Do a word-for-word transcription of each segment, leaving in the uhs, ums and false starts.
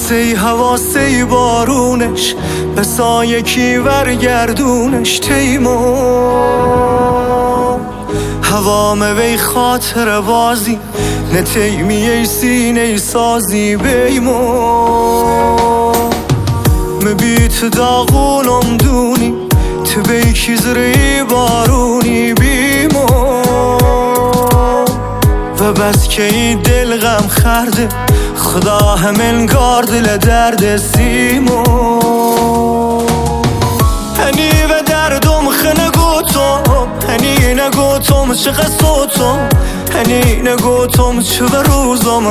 سی هوا سی بارونش به سایه کی ورگردونش تیمون هوا موی خاطر بازی نه تیمیه سینه سازی بیمون مبیت داغونم دونی تو بیکی زری بارونی بیمون و بس که این دل غم خرده خدا همین گار دل درد سیمون هنی و دردم خنه گوتم هنی نگوتم چه قصوتم هنی نگوتم چه به روزم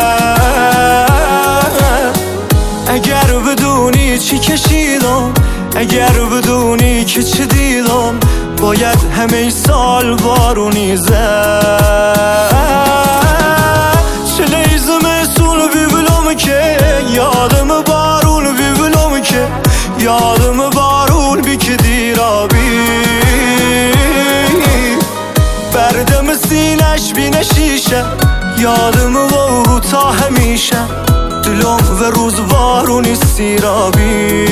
رفت اگر بدونی چی کشیدم اگر بدونی که چی دیدم باید همه سال بارونی زد چه لیزم سول بیبلم که یادم بارون بیبلم که یادم بارون بی که دیرابی بردم سینش بی نشیشه یادم و تا همیشه دلم و روز بارونی سیرابی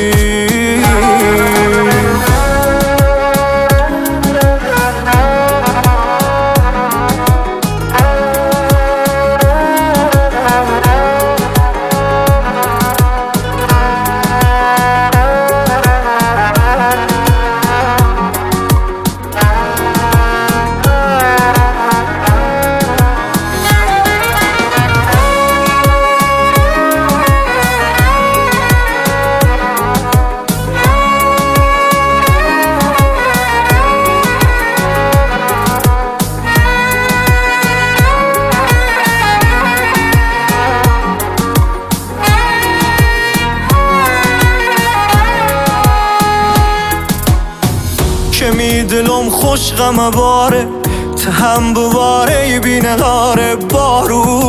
که می دلم خوش غم باره تا هم بواره بینه داره بارو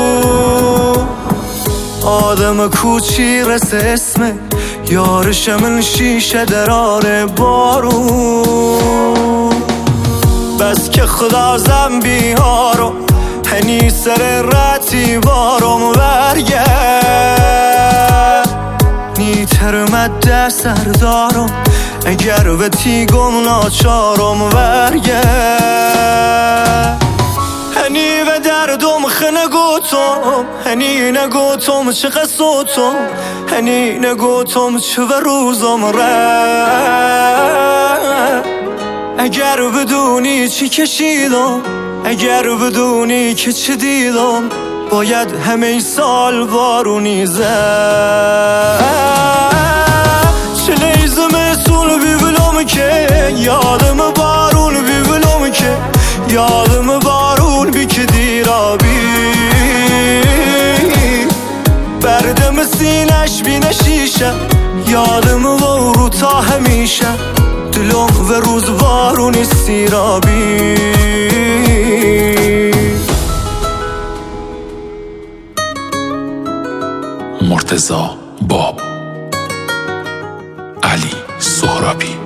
آدم کوچی رس اسمه یارش من شیشه دراره بارو بس که خدا زنبی ها رو هنی سر رتی بارم ورگه نیتر مده سردارم اگر به تیگم ناچارم ورگه هنی و دردم خنه گوتم هنی نگوتم چه قصوتم هنی نگوتم چه و روزم رفت اگر بدونی چی کشیدم اگر بدونی که چی دیدم باید همه سال بارونی زد چه لیزم سول بیبلم که یادم بارون بیبلم که یادم بارون بی که دیرابی بردم سینش بی نشیشه یادم و رو تا همیشه دلم و روز بارونی سیرابی مرتضی باب علی سهرابی